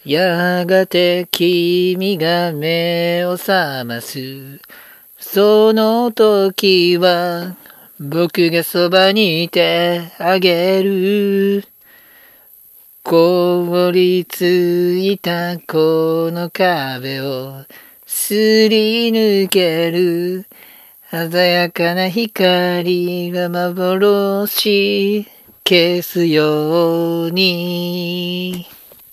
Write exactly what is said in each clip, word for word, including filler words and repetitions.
やがて君が目を覚ます。その時は僕がそばにいてあげる。凍りついたこの壁をすり抜ける。鮮やかな光が幻消すように。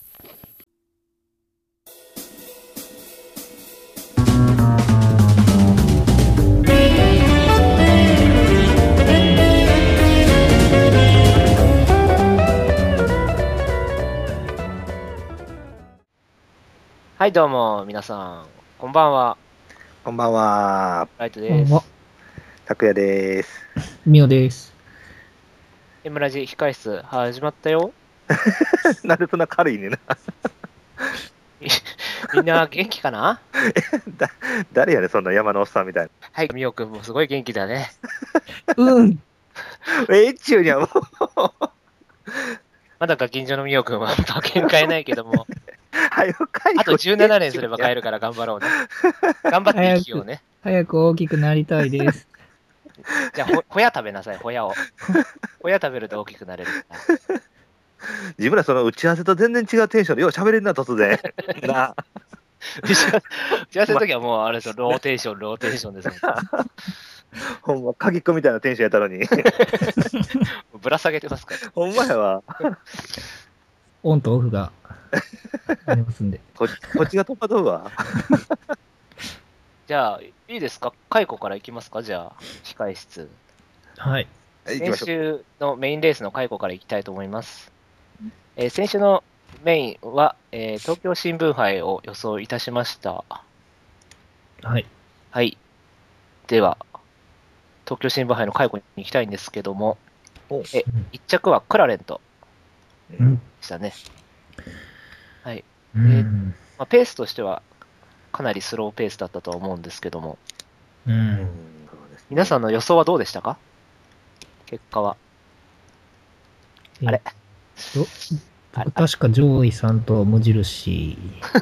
はい、どうも、皆さん、こんばんは。 こんばんは。 ライトですこんばんは。。 拓也です。 みおです。 エムラジ控室始まったよ。 なんでそんな軽いねんな。 みんな元気かなだ誰やねん、そんな山のおっさんみたいな。 はい、みおくんもすごい元気だね。 うん。 えっちゅうにはもう、 まだガキンジョのみおくんは馬券買えないけども、 早く帰あとじゅうななねんすれば買えるから頑張ろうね。頑張って生きようね。 早く大きくなりたいです。 じゃあほ、ほや食べなさい、ほやを。ほや食べると大きくなれるから。 自分らその打ち合わせと全然違うテンションでよう喋れるな、突然。な打ち合わせの時はもうあれですよ、ローテーション、ローテーションですもん。 ほんま、鍵っ子みたいなテンションやったのに。 ぶら下げてますから。 ほんまやわ。 オンとオフがありますんで。 ここっちが戸惑うわ。 じゃあ、いいですか解雇からいきますかじゃあ、控室。 はい。 先行きましょう。 週のメインレースの解雇からいきたいと思います。えー先週のメインは、えー東京新聞杯を予想いたしました。 はい。 はい。では、東京新聞杯の解雇に行きたいんですけども、 おえ、いっ着はクラレントうん。 でしたね。はい。 うん。 まあ、ペースとしてはかなりスローペースだったとは思うんですけども、 う。 うんん皆さんの予想はどうでしたか結果は。あれど僕確か上位さんと無印。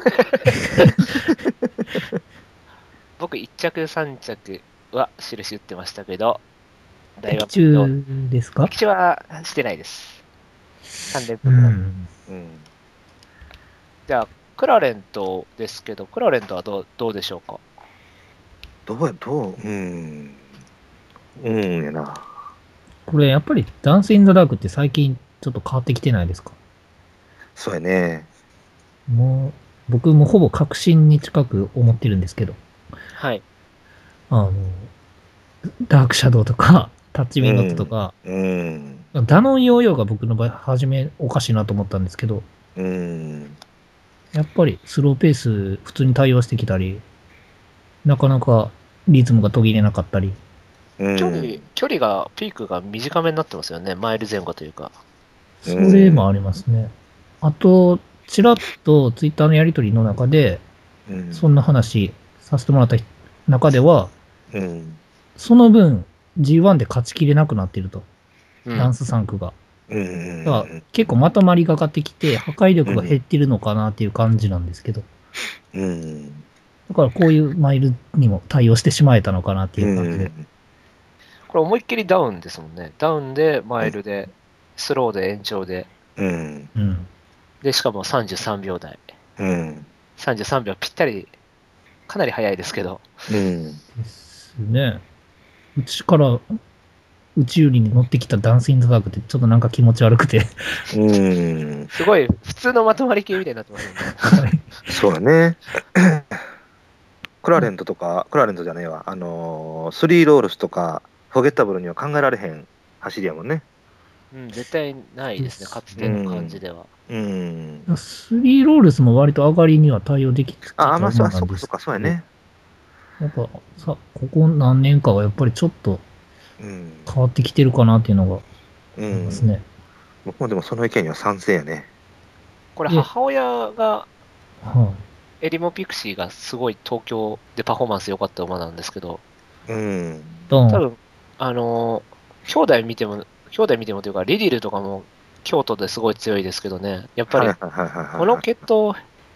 僕いっ着さん着は印打ってましたけど、大的学中ですか？ 的中はしてないです。さん連う続なんで。 ん。 うんじゃあ、クラレントですけど、クラレントはどうどうでしょうかどうや、どう、うん。うんやな。 これやっぱりダンスインザダークって最近ちょっと変わってきてないですか？ そうやね。 もう、僕もほぼ確信に近く思ってるんですけど、 はい。 あの、ダークシャドウとか、タッチウィンドットとか、 うん。 ダノンヨーヨーが僕の場合、初めおかしいなと思ったんですけど、 うん。 やっぱりスローペース普通に対応してきたり、なかなかリズムが途切れなかったり、 うん。 距離、距離が、ピークが短めになってますよね。マイル前後というか。 それもありますね。あと、ちらっとツイッターのやりとりの中で、 うん。 そんな話させてもらった中では、 うん。 その分 ジーワン で勝ちきれなくなっていると。 うん、 ダンスさん区が。 うん。 だから結構まとまりがかってきて、破壊力が減ってるのかなっていう感じなんですけど。 うん。 だからこういうマイルにも対応してしまえたのかなっていう感じで。 これ思いっきりダウンですもんね。ダウンで、マイルで、スローで延長で、 うん。 うん。 で、しかもさんじゅうさんびょう台。 うん。 さんじゅうさんびょうぴったり、かなり速いですけど。 うん。 ですね。うちから宇宙に乗ってきたダンスインザダークってちょっとなんか気持ち悪くて。 うん。 すごい、普通のまとまり系みたいになってますよね。 そうだね。クラレントとか、クラレントじゃねえわ。あのー、スリーロールスとか、フォゲッタブルには考えられへん走りやもんね。 うん、絶対ないですね。かつての感じでは。 うん。 スリーロールスも割と上がりには対応できてたあ、あ、まあ、そものなんですそっかそっか、そうやね。 やっぱさ、ここ何年かはやっぱりちょっとうん。 変わってきてるかなっていうのがうありますん。 ね。 僕もでもその意見には賛成やね。 これ、母親が、 はエリモピクシーがすごい東京でパフォーマンス良かった馬なんですけど、 うん。 い。ドン。 多分、あのー、兄弟見ても、兄弟見てもというか、リディルとかも京都ですごい強いですけどね、やっぱり、 はいはいはいはいはいこの血統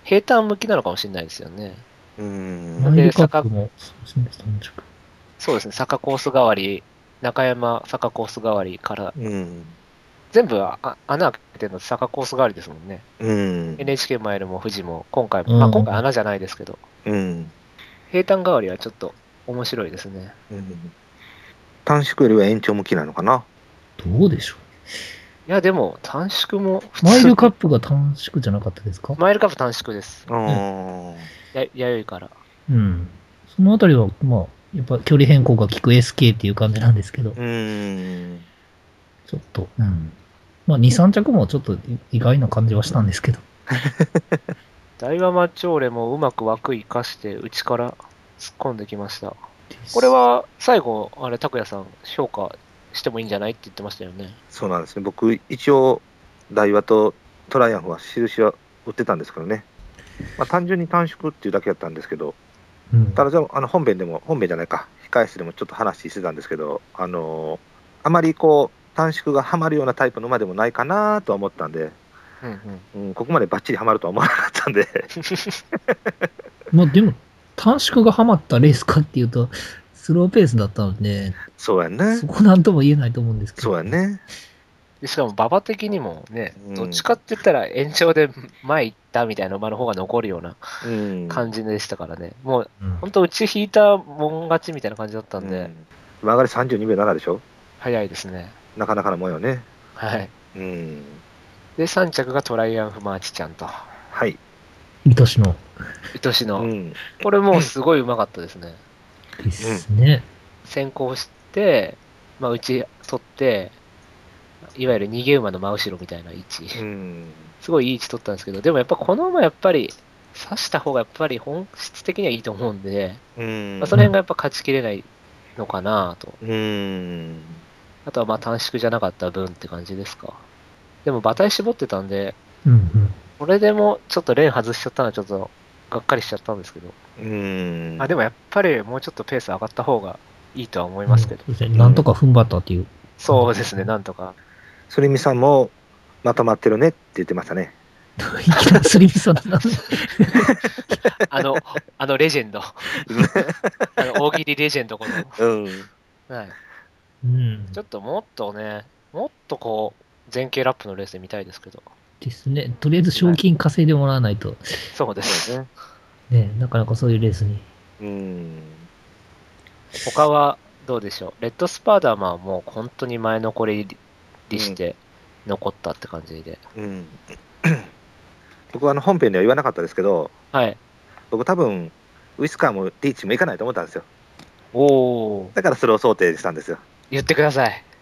平坦向きなのかもしれないですよね。 うーん。 マイルカップも、そうですね、さん着。 そうですね、坂コース代わり、中山坂コース代わりから、 うん。 全部あ穴開けてるの坂コース代わりですもんね。 うん。 エヌエイチケー マイルも富士も、今回も、 うんまあ今回穴じゃないですけど、 うん。 平坦代わりはちょっと面白いですね。 うん。短縮よりは延長向きなのかな。 どうでしょいや、でも短縮も普う。マイルカッププが短縮じゃなかったですか？ マイルカップ短縮です。 うーん。 や、弥生から。 うん。そのあたりは、まあ、やっぱ距離変更が効く エスケー っていう感じなんですけど、 うーん。 ちょっと、うん。まあ、に、さん着もちょっと意外な感じはしたんですけど。 大和マチョーレもうまく枠生かして内から突っ込んできました。これは最後、あれ、拓也さん評価してもいいんじゃないって言ってましたよね。 そうなんですね。僕、一応、大和とトライアンフは印は売ってたんですけどね。まあ、単純に短縮っていうだけだったんですけど、 うん。 ただじゃあ、あの本編でも、本編じゃないか、控え室でもちょっと話してたんですけど、あのーあまりこう、短縮がはまるようなタイプの馬でもないかなとは思ったんで、 うんうん。 うん、ここまでバッチリはまるとは思わなかったんで、 まあ、でも、短縮がハマったレースかっていうと、スローペースだったので、 そうやんねそ。こなんとも言えないと思うんですけど。 そうやね。 でしかも馬場的にもね、 うんどっちかって言ったら延長で前行ったみたいな馬の方が残るようなうん。 感じでしたからね。もううん。 本当うち引いたもん勝ちみたいな感じだったんで、 うん曲がりさんじゅうにびょうななでしょ。 早いですね。 なかなかのもんよね。 はい。 うん。 で、さん着がトライアンフマーチちゃんと。 はい。 愛しの愛しの。 うん。 これもうすごいうまかったですね。 ですね。 先行して、まあ、うち取って、いわゆる逃げ馬の真後ろみたいな位置。 うん。 すごいいい位置取ったんですけど、でもやっぱこの馬やっぱり、刺した方がやっぱり本質的にはいいと思うんで、 うん。 まあ、その辺がやっぱ勝ちきれないのかなと。 うん。 あとはまあ短縮じゃなかった分って感じですか。でも馬体絞ってたんで、 うんうん。 これでもちょっとレーン外しちゃったのはちょっとがっかりしちゃったんですけど。 うん。 あでもやっぱりもうちょっとペース上がった方がいいとは思いますけど。 そうですね。なんとか踏ん張ったっていう。 そうですね、なんとか。 それみさんもまとまってるねって言ってましたね。 いきなりスリミさんなんで。 あの、あのレジェンド。あの大喜利レジェンドこうん。 の。はい。 うん。 ちょっともっとね、もっとこう、前傾ラップのレースで見たいですけど。 ですね。とりあえず賞金稼いでもらわないと、 そうですね。 ね、なかなかそういうレースに。 うん。 他はどうでしょう。レッドスパーダーマンはもう本当に前残りして残ったって感じで。 うん。僕はあの本編では言わなかったですけど、 はい。 僕多分、ウィスカーもリーチも行かないと思ったんですよ。 おー、 だからスロー想定したんですよ。 言ってください。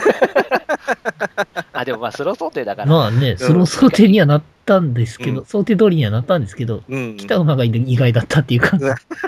あ、でもまあスロー想定だから。 まあね、スロー想定にはなったんですけど、 うん想定通りにはなったんですけど、 うん。 来た馬が意外だったっていうか。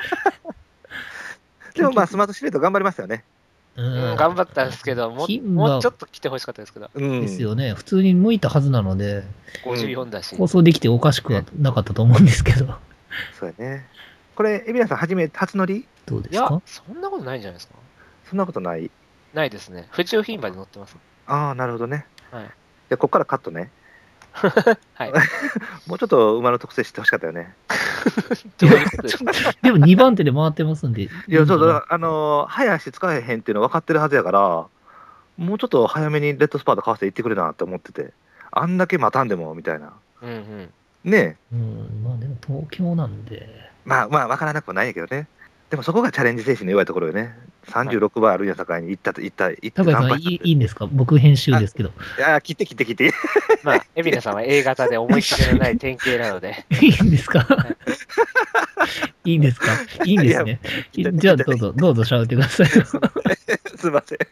でもまあスマートシレート頑張りましたよね。 ううん、頑張ったんですけど、も金もはうちょっと来てほしかったですけど、 うん。 ですよね。普通に向いたはずなので、 ごじゅうよんだし。 構想できておかしくはなかったと思うんですけど。 そうやね。これ、海老名さん、初め、初乗りどうでいやすか？、 そんなことないんじゃないですか。 そんなことない。 ないですね。府中牝馬で乗ってます。 ああ、なるほどね。 はい。 で、ここからカットね。 はい。 もうちょっと馬の特性知ってほしかったよね。 どういうことですか。 でもにばん手で回ってますんで。 いや、そうだだ、あのー、早足使えへんっていうの分かってるはずやから、もうちょっと早めにレッドスパート買わせて行ってくれなって思ってて、あんだけ待たんでも、みたいな。 うんうん。 ねえ。 うん、まあでも東京なんで。 まあまあ、分からなくもないんやけどね。でもそこがチャレンジ精神の弱いところよね。さんじゅうろくばいあるんやさかいに行ったと、行った、行って高橋さん、いいいいんですか？僕編集ですけど。 いやー、切って切って切って。 まあ、海老名さんは A 型で思い切りのない典型なので。 いいんですか？いいんですか？いいんですね。 いやじゃあどうぞ、どうぞ喋ってください。 すいません。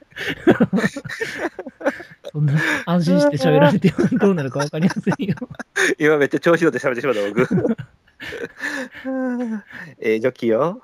そんな安心して喋られてどうなるかわかりませんよ。 今めっちゃ調子乗って喋ってしまった、僕。ええジョッキーよ。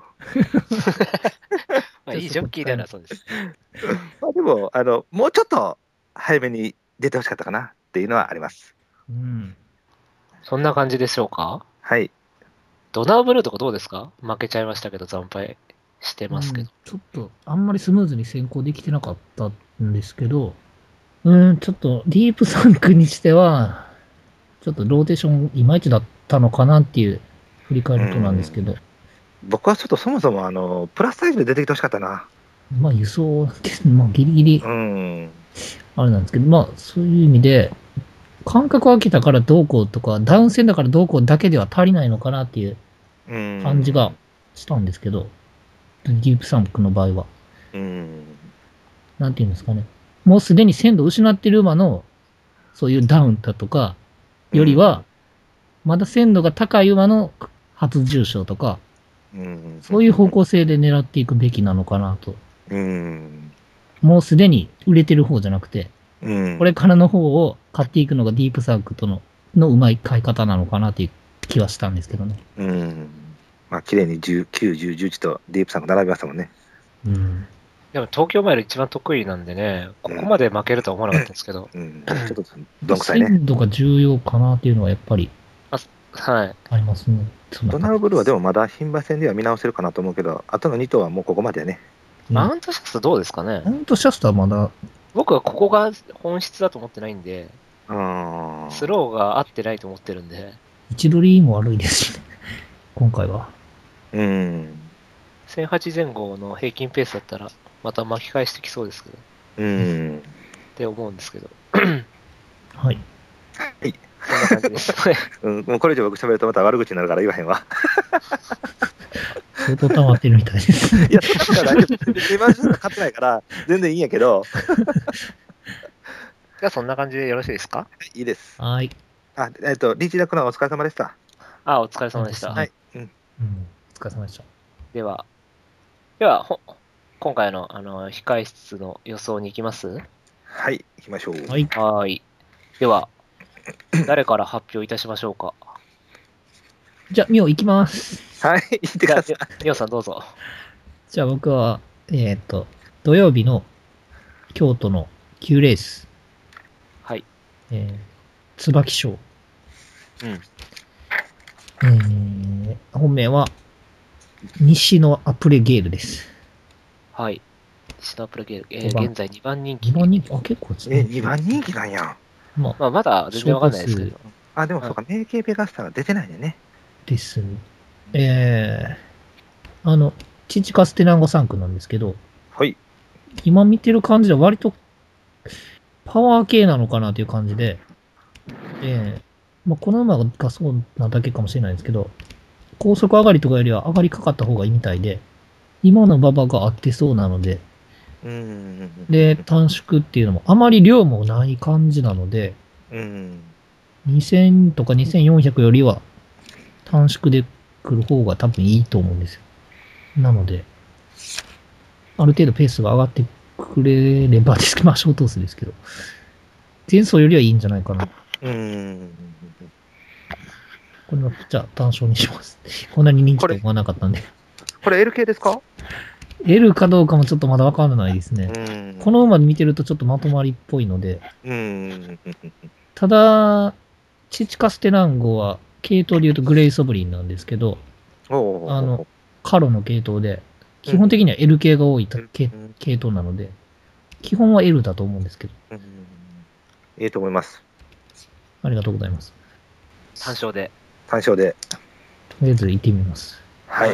まあ、いいジョッキーではなそうです。 まあでも、あの、もうちょっと早めに出てほしかったかなっていうのはあります。 うん。 そんな感じでしょうか。 はい。 ドナーブルーとかどうですか？負けちゃいましたけど、惨敗してますけど。 うんちょっと、あんまりスムーズに先行できてなかったんですけど、うん、ちょっと、ディープサンクにしては、 ちょっとローテーションいまいちだったのかなっていう振り返るとなんですけど、 僕はちょっとそもそもあのプラスサイズで出てきてほしかったな。 まあ輸送って、まあギリギリう、ん。 あれなんですけど、まあそういう意味で、間隔を空けたからどうこうとか、ダウン線だからどうこうだけでは足りないのかなっていううん。 感じがしたんですけど、ディープサンクの場合は。 うん。 なんていうんですかね。もうすでに鮮度を失ってる馬の、そういうダウンだとか、よりは、まだ鮮度が高い馬の初重賞とか、 うん。 そういう方向性で狙っていくべきなのかなと。 うん。 もうすでに売れてる方じゃなくて、 うん。 これからの方を買っていくのがディープサークとの、のうまい買い方なのかなっていう気はしたんですけどね。 うん。まあ、綺麗にじゅうきゅう、じゅう、じゅういちとディープさんが並びましたもんね。 うん。 でも東京マイル一番得意なんでね、ここまで負けるとは思わなかったんですけど、 うん。ちょっと、どんくさいね。 鮮度が重要かなっていうのはやっぱりはい。 ありますね。そんなドナルブルーはでもまだ牝馬戦では見直せるかなと思うけど、あとのに頭はもうここまでやね。 マウントシャツどうですかねマウントシャスターはまだ、 僕はここが本質だと思ってないんで、 うん。 スローが合ってないと思ってるんで、 位置取りも悪いですしね。今回は。 うん。 せんはち前後の平均ペースだったら、また巻き返してきそうですけど、 うん。 って思うんですけど、 はい。 そんな感じです。 うん、もうこれ以上僕喋るとまた悪口になるから言わへんわ。 相当溜まってるみたいです。 いや、そんなことは大丈夫。今ずっと買ってないから、全然いいんやけど、 じゃあそんな感じでよろしいですか？ いいです。 はい。 あ、えっと、リーチダックのお疲れ様でした。 あ、お疲れ様でした。 ははいい。うん。 うん。お疲れ様でした。 では、では、ほ今回の、あの、控室の予想に行きます？ はい、行きましょう。 はい。 はーい。では、誰から発表いたしましょうか。 じゃあ、ミオ行きます。 はい、行ってくじゃあださい。、 みおさんどうぞ。 じゃあ僕は、えっ、と、土曜日の京都のきゅうレース、 はい。 えー、椿賞。 うん。 えー、本命は、西のアプレゲールです。 はい。シナプラゲール、えーごばん現在にばん人気。 にばん人気、あ、結構ですえ、 ね。 にばん人気なんや。 まあ、 まあ、まだ全然わかんないですけど。 あ、でもそうか、メイケーペガスタが出てないんだよね。 ですね。えー、あの、チチカステナンゴさん区なんですけど、 はい。 今見てる感じでは割とパワー系なのかなという感じで、えーまあ、この馬がそうなだけかもしれないんですけど、高速上がりとかよりは上がりかかった方がいいみたいで、今の馬場が合ってそうなので、 うーん。 で、短縮っていうのもあまり量もない感じなので、 うん。 にせんとかにせんよんひゃくよりは短縮で来る方が多分いいと思うんですよ。なので、ある程度ペースが上がってくれればですけど、まあ、ショートースですけど、前走よりはいいんじゃないかな。 うーん。 これは、じゃあ単勝にします。こんなに人気と思わなかったんで。 これ エルケー ですか？ L かどうかもちょっとまだわからないですうね。 ーん。 この馬見てるとちょっとまとまりっぽいので、 うーん。 ただ、チチカステナンゴは系統で言うとグレイソブリンなんですけど、 おーあの、カロの系統で、基本的には L 系が多い系うん系統なので、基本は L だと思うんですけど、 うんいいと思います。 ありがとうございます。 単勝で。 単勝で。 とりあえず行ってみます。 はい。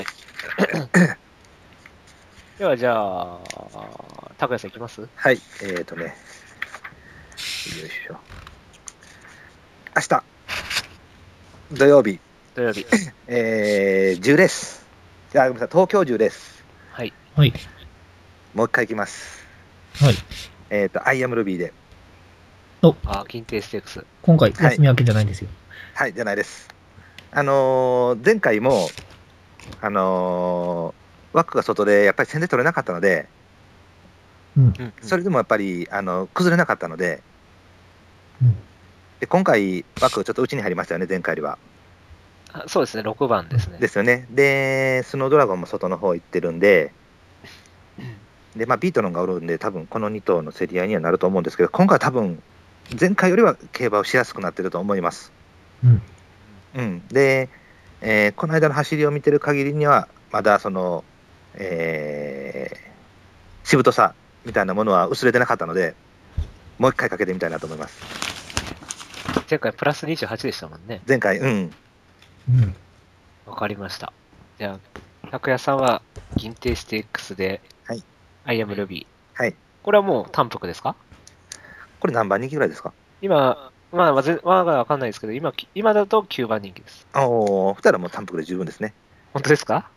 では、じゃあ、拓也さんいきます？ はい。えっ、ー、とね。よいしょ。明日。土曜日。 土曜日。 えー、じゅうレース。あ、ごめんなさい。東京じゅうレース。 はい。 はい。 もう一回いきます。 はい。 えっ、ー、と、アイアムルビーで。 あ、金亭ステークス。 今回、休み明けじゃないんですよ。 はい、じゃないです。あのー前回も、あのー枠が外でやっぱり先手取れなかったので、 うん。 うん。 それでもやっぱりあの崩れなかったので、 うん。 で今回、枠ちょっと内に入りましたよね、前回よりは。 あそうですね、ろくばんですね。 ですよね。で、スノードラゴンも外の方行ってるんで、で、まあ、ビートロンがおるんで、多分このに頭の競り合いにはなると思うんですけど、今回は多分、前回よりは競馬をしやすくなってると思います。 うん。 うん、で、えーこの間の走りを見てる限りには、まだその、えーしぶとさみたいなものは薄れてなかったので、もう一回かけてみたいなと思います。 前回プラスにじゅうはちでしたもんね。 前回、うん。 うん。 わかりました。じゃあ、拓也さんは銀亭ステークスで、 はい。 アイアムルビー。 はい。 これはもう単服ですか？ これ何番人気ぐらいですか？ 今、まあ、まず、まだわかんないですけど、今、今だときゅうばん人気です。 おー、二人はもう単服で十分ですね。 本当ですか？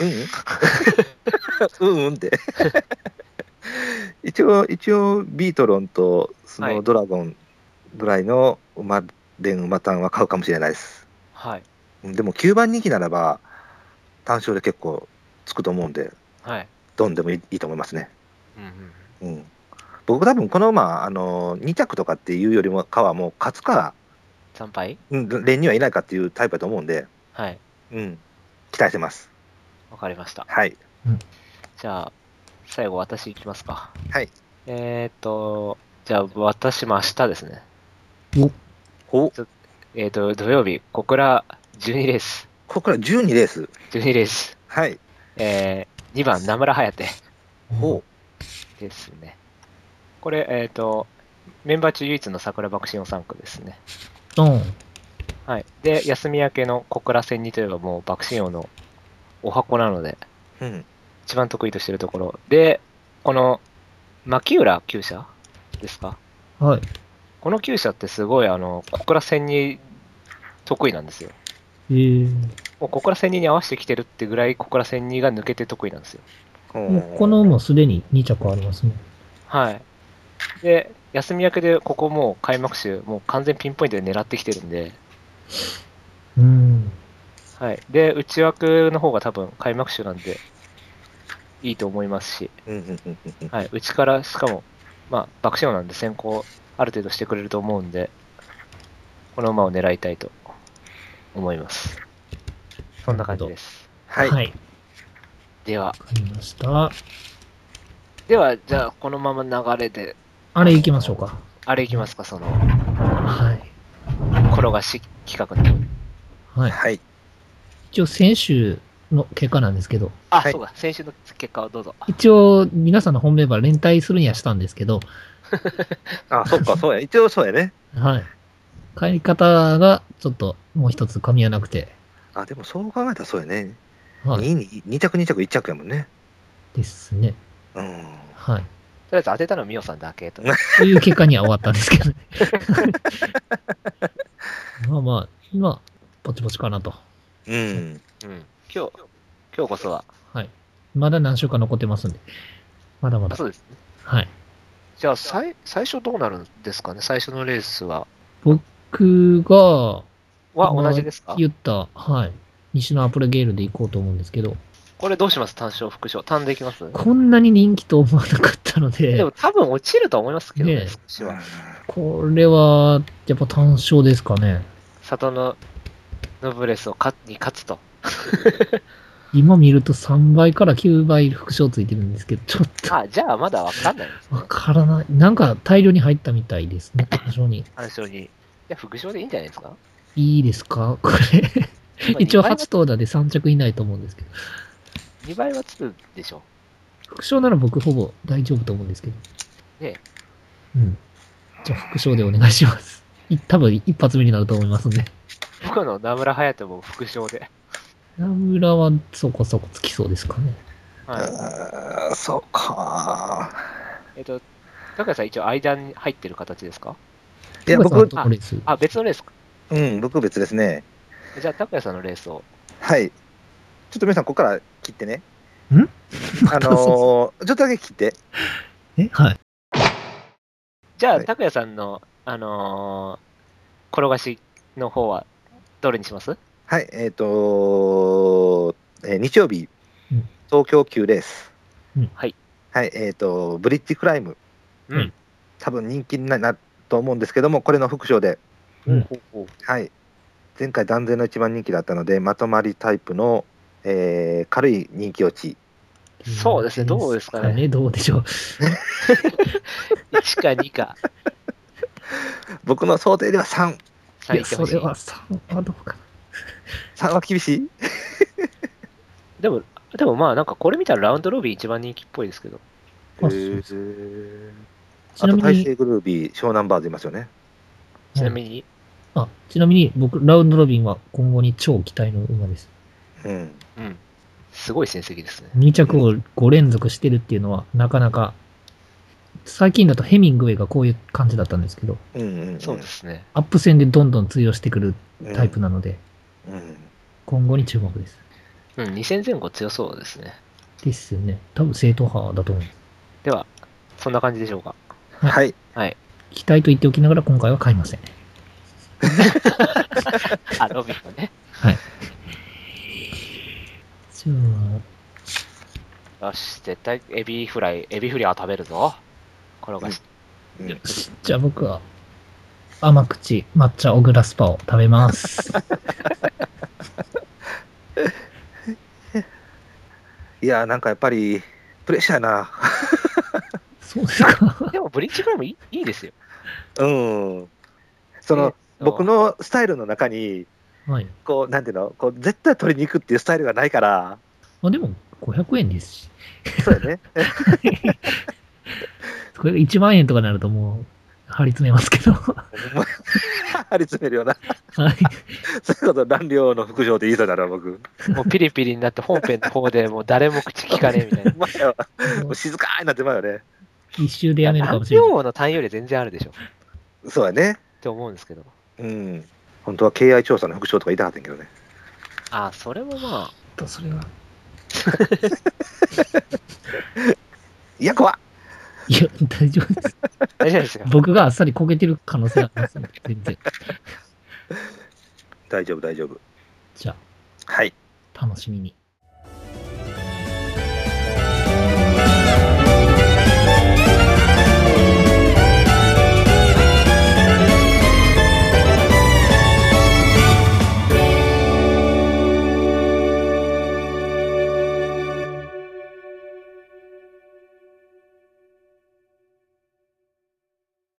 うんうんうんうんって一応、一応、ビートロンとスノードラゴンぐらいの馬連馬単は買うかもしれないです。 はい。 でもきゅうばん人気ならば、単勝で結構つくと思うんで、 はい。 ドンでもいい、いいと思いますね。 うんうん。 うん。僕多分この馬、あの、に着とかっていうよりもかはもう勝つか、 参拝？ うん連にはいないかっていうタイプだと思うんで、 はい。 うん。期待してます。 わかりました。 はい。 じゃあ、最後私行きますか。 はい。 えーっと、じゃあ私も明日ですね。 おえーっと、土曜日、小倉じゅうにレース。 ここからじゅうにレース。 じゅうにレース。 はい。 えー、にばん、名村颯ほですね。これ、えーっと、メンバー中唯一の桜爆心王さん区ですね。 うん。 はい。で、休み明けの小倉戦にといえばもう爆心王のお箱なので、 う。うん。 一番得意としているところ。で、この、牧浦厩舎ですか？ はい。 この厩舎ってすごい、あの、小倉戦に得意なんですよ。 えー、 もう小倉戦にに合わせてきてるってぐらい小倉戦にが抜けて得意なんですよ。 もうこの馬すでにに着ありますね。 はい。で、休み明けでここもう開幕週、もう完全ピンポイントで狙ってきてるんで、 うん。 はい。で、内枠の方が多分開幕週なんで、いいと思いますし、 うんうんうんうん。 はい。内から、しかも、まあ、爆心王なんで先行ある程度してくれると思うんで、この馬を狙いたいと思います。そんな感じです。 はい。 はい。わでは、 かりました。 では、じゃあ、このまま流れで、 あれ行きましょうか。 あれいきますか、その、 はい。 転がし企画の。 はい。 はい。 一応先週の結果なんですけど、 あ、 はいそうだ、先週の結果をどうぞ。 一応皆さんの本命馬連帯するにはしたんですけど、 あ、そっか、そうや。一応そうやね。 はい。買い方がちょっともう一つ噛み合わなくて、 あ、でもそう考えたらそうやね。 はい。 ににに着に着いち着やもんね。 ですね。 うん。 はい。 とりあえず当てたのはミオさんだけと。 という結果には終わったんですけどね。まあまあ、今、ぼちぼちかなと。 うん。 うん。今日、今日こそは。 はい。まだ何週間残ってますんで。まだまだ。 あそうですね。 はい。 じゃあ、最、最初どうなるんですかね、最初のレースは。 僕が、 は今同じですか？ 言った、はい。西のアプレゲールで行こうと思うんですけど、 これどうします？単勝、副賞。単でいきます？ こんなに人気と思わなかったので、 でも多分落ちると思いますけどね、 ねえ少しは。 これは、やっぱ単勝ですかね。 里のノブレスを勝に勝つと。 今見るとさんばいからきゅうばい副賞ついてるんですけど、ちょっとあ、じゃあまだわかんないですねわ。からない。なんか大量に入ったみたいですね、単勝に。 単勝に。いや、副賞でいいんじゃないですか？ いいですかこれ。一応はち頭打でさん着以内と思うんですけど。 にばいはつくでしょ。 副賞なら僕ほぼ大丈夫と思うんですけど。 ねうん。じゃあ副賞でお願いします。い多分一発目になると思いますんで。 僕の名村隼人も副賞で。 名村はそこそこつきそうですかね。 はい。 あーそうか。 えっと、高橋さん一応間に入ってる形ですか？ いや、 高橋さん僕、 のレース。 あ、別のレースか。 うん、僕別ですね。 じゃあ、高橋さんのレースを。 はい。ちょっと皆さん、ここから切ってね。 んあのー、ちょっとだけ切って。 えはい。 じゃあ、 はい高谷さんの、あのー転がしの方は、どれにします？ はい、えっ、とえー日曜日、 うん東京級レース。 うんはい。 はい、えっ、と、ブリッジクライム。 うん。 うん多分人気になると思うんですけども、これの副賞で、 うんほうほうはい、前回断然の一番人気だったので、まとまりタイプの、えー軽い人気落ち。 そうですねどうですかねどうでしょう。 いちかにか。 僕の想定ではさん。 いさんいや、 ってほしい。 それはさんはどうかな。 さんは厳しいでも、でもまあ、なんかこれ見たらラウンドロビー一番人気っぽいですけど。 あへーそうちあと、 なみに大西グルービー、湘南バーズいますよね。 ちなみに、 あ、ちなみに僕、ラウンドロビンは今後に超期待の馬です。 うん。 うん。すごい成績ですね。 に着をご連続してるっていうのは、なかなか、最近だとヘミングウェイがこういう感じだったんですけど、 うんうんうん。 そうですね。 アップ戦でどんどん通用してくるタイプなので、 うん。 今後に注目です。 うん、に戦前後強そうですね。 ですよね。多分正統派だと思う。 では、そんな感じでしょうか。 はい。 はい。 期待と言っておきながら今回は買いません。 あ、ロビンはね。 はい。じゃよし、絶対エビフライ、エビフリは食べるぞ。転がし、 うんあ、よし。じゃあ僕は、甘口抹茶小倉スパを食べます。 いやー、なんかやっぱり、プレッシャーやな。 そうですか。 でもブリッジクラブいいいいですよ。 うん。その、 えーと僕のスタイルの中に、 はい。 こう、なんていうの、こう、絶対取りに行くっていうスタイルがないから、 まあでも、ごひゃくえんですし。 そうやね。 これがいちまん円とかになるともう、張り詰めますけど。は張り詰めるような。 い。 そういうこと、乱量の副将でいいだろ、僕。 もうピリピリになって本編の方でもう誰も口聞かねえみたいな。 前は、もう静かになってまうよね。 一周でやめるかもしれない。 量の単位より全然あるでしょ。 そうやね。 って思うんですけど。 うん。本当は敬愛調査の副将とか言いたかったんやけどね。 ああ、それもまあ、 と、それは。 いや、怖っ。 いや、大丈夫です。 大丈夫ですよ。 僕があっさり焦げてる可能性ありますね。全然。 大丈夫、大丈夫。 じゃはい。 あ、楽しみに。